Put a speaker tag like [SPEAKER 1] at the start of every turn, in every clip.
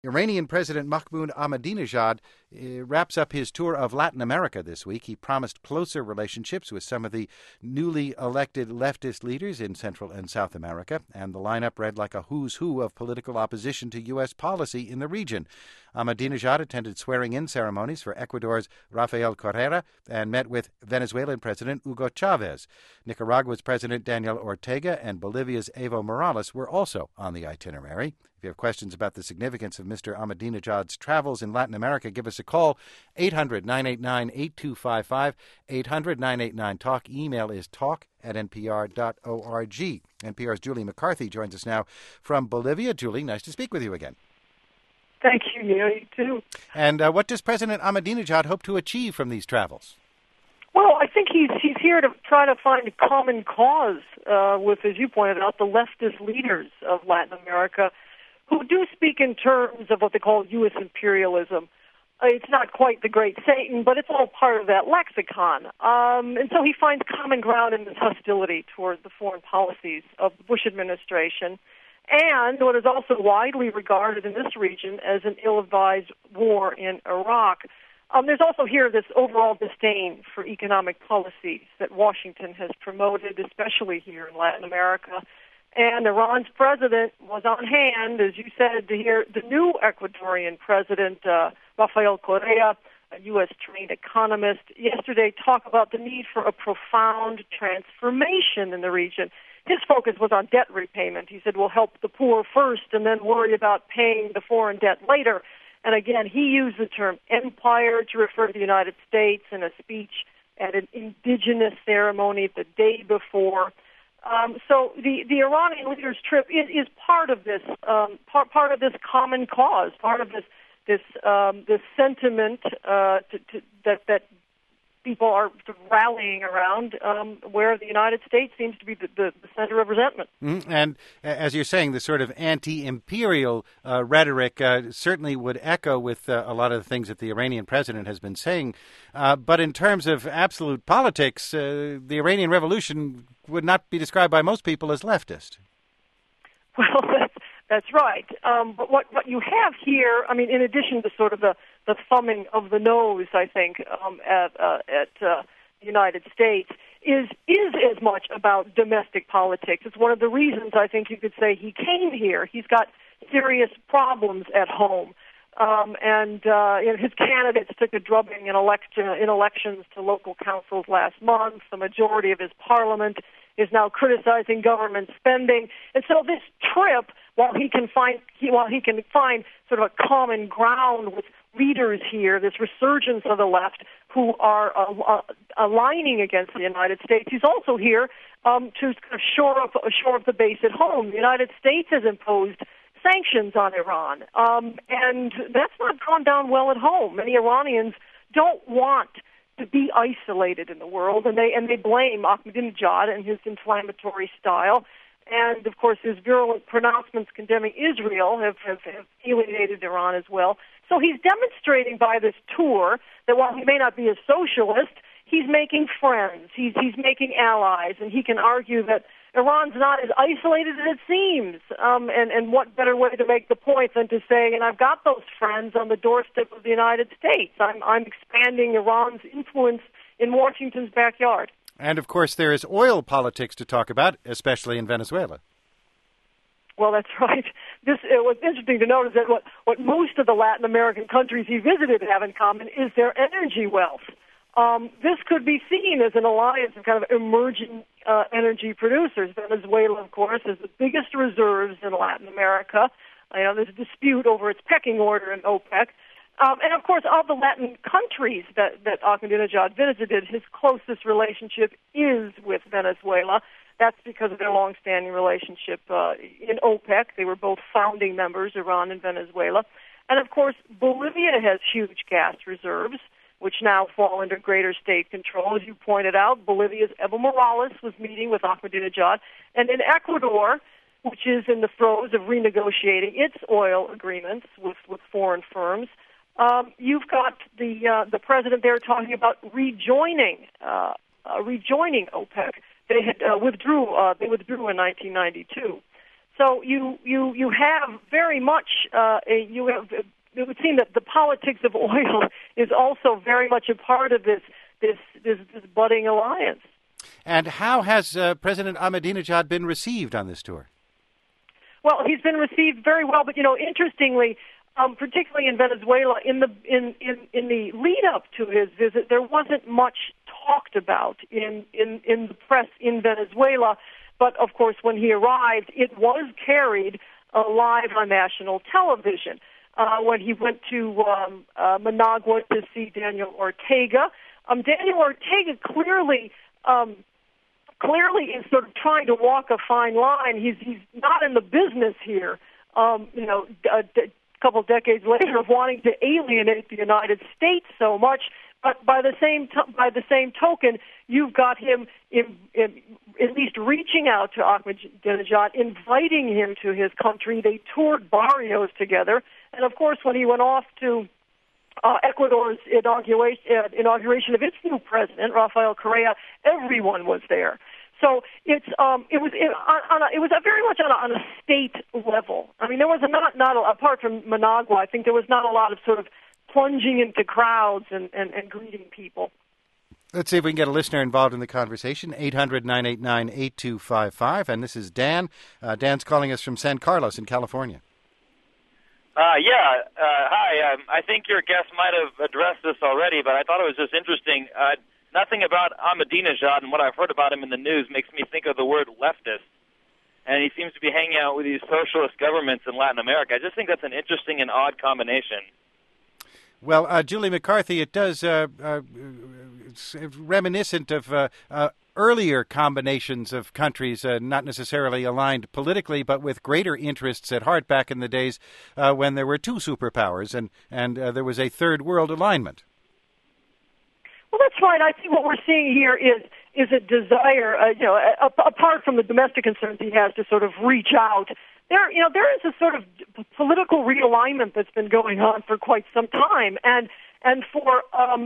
[SPEAKER 1] Iranian President Mahmoud Ahmadinejad wraps up his tour of Latin America this week. He promised closer relationships with some of the newly elected leftist leaders in Central and South America, and the lineup read like a who's who of political opposition to U.S. policy in the region. Ahmadinejad attended swearing-in ceremonies for Ecuador's Rafael Correa and met with Venezuelan President Hugo Chavez. Nicaragua's President Daniel Ortega and Bolivia's Evo Morales were also on the itinerary. If you have questions about the significance of Mr. Ahmadinejad's travels in Latin America, give us a call, 800-989-8255, 800-989-TALK. Email is talk@npr.org. NPR's Julie McCarthy joins us now from Bolivia. Julie, nice to speak with you again.
[SPEAKER 2] Thank you, Neil. You too.
[SPEAKER 1] And what does President Ahmadinejad hope to achieve from these travels?
[SPEAKER 2] Well, I think he's here to try to find a common cause with, as you pointed out, the leftist leaders of Latin America, who do speak in terms of what they call U.S. imperialism. It's not quite the great Satan, but it's all part of that lexicon. And so he finds common ground in this hostility toward the foreign policies of the Bush administration and what is also widely regarded in this region as an ill-advised war in Iraq. There's also here this overall disdain for economic policies that Washington has promoted, especially here in Latin America. And Iran's president was on hand, as you said, to hear the new Ecuadorian president, Rafael Correa, a U.S.-trained economist, yesterday talk about the need for a profound transformation in the region. His focus was on debt repayment. He said, we'll help the poor first and then worry about paying the foreign debt later. And again, he used the term empire to refer to the United States in a speech at an indigenous ceremony the day before. So the Iranian leader's trip is part of this part of this common cause, part of this sentiment that people are rallying around, where the United States seems to be the center of resentment.
[SPEAKER 1] Mm-hmm. And as you're saying, the sort of anti-imperial rhetoric certainly would echo with a lot of the things that the Iranian president has been saying. But in terms of absolute politics, the Iranian Revolution would not be described by most people as leftist.
[SPEAKER 2] Well, that's right. But what you have here, I mean, in addition to sort of the thumbing of the nose, I think, at the United States, is as much about domestic politics. It's one of the reasons I think you could say he came here. He's got serious problems at home. And his candidates took a drubbing in elections to local councils last month. The majority of his parliament is now criticizing government spending. And so this trip, while he can find sort of a common ground with leaders here, this resurgence of the left who are aligning against the United States, he's also here to kind of shore up the base at home. The United States has imposed sanctions on Iran, and that's not gone down well at home. Many Iranians don't want to be isolated in the world, and they blame Ahmadinejad and his inflammatory style. And, of course, his virulent pronouncements condemning Israel have alienated Iran as well. So he's demonstrating by this tour that while he may not be a socialist, he's making friends, he's making allies, and he can argue that Iran's not as isolated as it seems. And what better way to make the point than to say, and I've got those friends on the doorstep of the United States. I'm expanding Iran's influence in Washington's backyard.
[SPEAKER 1] And, of course, there is oil politics to talk about, especially in Venezuela.
[SPEAKER 2] Well, that's right. What's interesting to note is that what most of the Latin American countries he visited have in common is their energy wealth. This could be seen as an alliance of kind of emerging energy producers. Venezuela, of course, has the biggest reserves in Latin America. There's a dispute over its pecking order in OPEC. And, of course, of the Latin countries that Ahmadinejad visited, his closest relationship is with Venezuela. That's because of their long-standing relationship in OPEC. They were both founding members, Iran and Venezuela. And, of course, Bolivia has huge gas reserves, which now fall under greater state control. As you pointed out, Bolivia's Evo Morales was meeting with Ahmadinejad. And in Ecuador, which is in the throes of renegotiating its oil agreements with foreign firms, you've got the president there talking about rejoining OPEC. They had withdrew in 1992. So you have very much it would seem that the politics of oil is also very much a part of this budding alliance.
[SPEAKER 1] And how has President Ahmadinejad been received on this tour?
[SPEAKER 2] Well, he's been received very well, but interestingly, particularly in Venezuela, in the lead up to his visit, there wasn't much talked about in the press in Venezuela. But of course, when he arrived, it was carried live on national television. When he went to Managua to see Daniel Ortega, Daniel Ortega clearly is sort of trying to walk a fine line. He's not in the business here, a couple decades later, of wanting to alienate the United States so much. But by the same token, you've got him at least reaching out to Ahmadinejad, inviting him to his country. They toured barrios together, and of course, when he went off to Ecuador's inauguration of its new president, Rafael Correa, everyone was there. So it was very much on a state level. I mean, there was not apart from Managua, I think there was not a lot of sort of plunging into crowds and greeting people.
[SPEAKER 1] Let's see if we can get a listener involved in the conversation. 800-989-8255. And this is Dan. Dan's calling us from San Carlos in California.
[SPEAKER 3] Hi. I think your guest might have addressed this already, but I thought it was just interesting. Nothing about Ahmadinejad and what I've heard about him in the news makes me think of the word leftist. And he seems to be hanging out with these socialist governments in Latin America. I just think that's an interesting and odd combination.
[SPEAKER 1] Well, Julie McCarthy, it does it's reminiscent of earlier combinations of countries, not necessarily aligned politically, but with greater interests at heart back in the days when there were two superpowers and there was a third world alignment.
[SPEAKER 2] Well, that's right. I think what we're seeing here is a desire, apart from the domestic concerns he has, to sort of reach out. There is a sort of political realignment that's been going on for quite some time, and for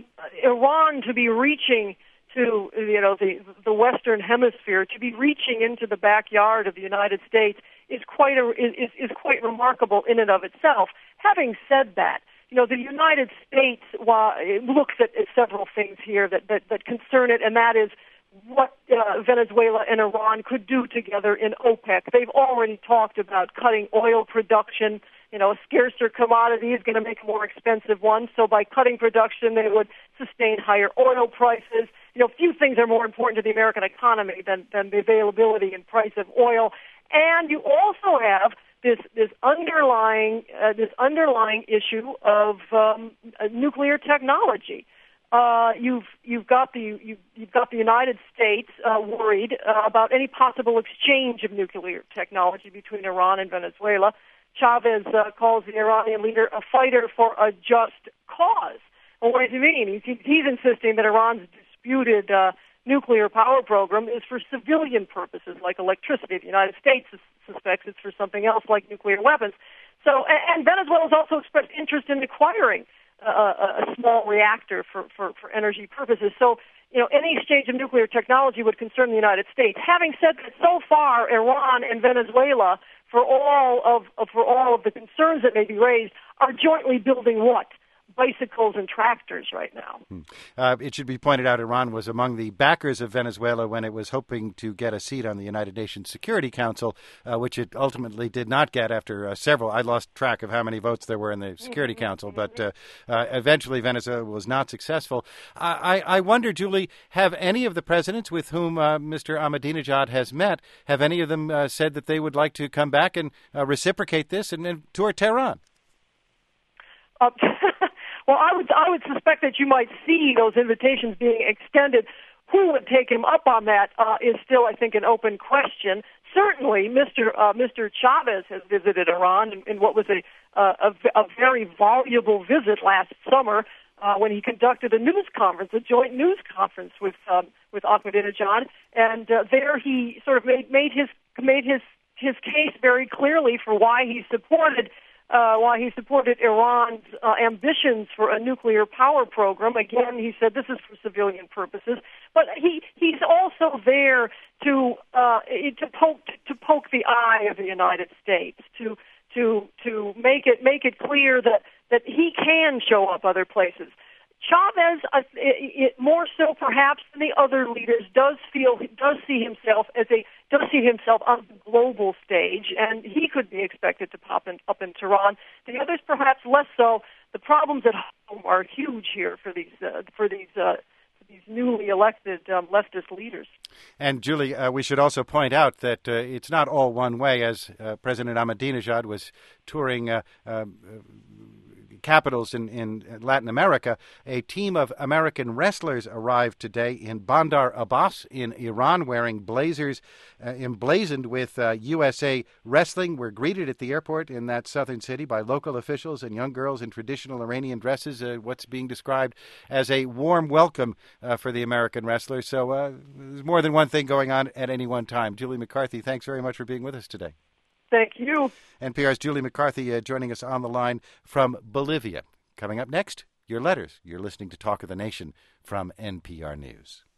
[SPEAKER 2] Iran to be reaching to the Western Hemisphere, to be reaching into the backyard of the United States is quite remarkable in and of itself. Having said that, the United States looks at several things here that concern it, and that is what Venezuela and Iran could do together in OPEC. They've already talked about cutting oil production. A scarcer commodity is going to make a more expensive one, so by cutting production, they would sustain higher oil prices. Few things are more important to the American economy than the availability and price of oil. And you also have this underlying issue of nuclear technology. You've got the United States worried about any possible exchange of nuclear technology between Iran and Venezuela. Chavez calls the Iranian leader a fighter for a just cause. Well, what does he mean? He's insisting that Iran's disputed nuclear power program is for civilian purposes like electricity. The United States suspects it's for something else like nuclear weapons. So, and Venezuela has also expressed interest in acquiring a small reactor for energy purposes. So, any exchange of nuclear technology would concern the United States. Having said that, so far, Iran and Venezuela, for all of the concerns that may be raised, are jointly building what? Bicycles and tractors right now.
[SPEAKER 1] It should be pointed out Iran was among the backers of Venezuela when it was hoping to get a seat on the United Nations Security Council, which it ultimately did not get after several. I lost track of how many votes there were in the Security Council, but eventually Venezuela was not successful. I wonder, Julie, have any of the presidents with whom Mr. Ahmadinejad has met, have any of them said that they would like to come back and reciprocate this and tour Tehran?
[SPEAKER 2] Well, I would suspect that you might see those invitations being extended. Who would take him up on that is still, I think, an open question. Certainly, Mr. Chavez has visited Iran in what was a very voluble visit last summer when he conducted a news conference, a joint news conference with Ahmadinejad, and there he sort of made his case very clearly for why he supported while he supported Iran's ambitions for a nuclear power program. Again, he said this is for civilian purposes, but he's also there to poke the eye of the United States, to make it clear that he can show up other places. Chavez, more so perhaps than the other leaders, does see himself on the global stage, and he could be expected to pop up in Tehran. The others perhaps less so. The problems at home are huge here for these newly elected leftist leaders.
[SPEAKER 1] And Julie, we should also point out that it's not all one way. As President Ahmadinejad was touring capitals in Latin America, a team of American wrestlers arrived today in Bandar Abbas in Iran wearing blazers emblazoned with USA Wrestling. Were greeted at the airport in that southern city by local officials and young girls in traditional Iranian dresses, what's being described as a warm welcome for the American wrestlers. So there's more than one thing going on at any one time. Julie McCarthy, thanks very much for being with us today.
[SPEAKER 2] Thank you.
[SPEAKER 1] NPR's Julie McCarthy joining us on the line from Bolivia. Coming up next, your letters. You're listening to Talk of the Nation from NPR News.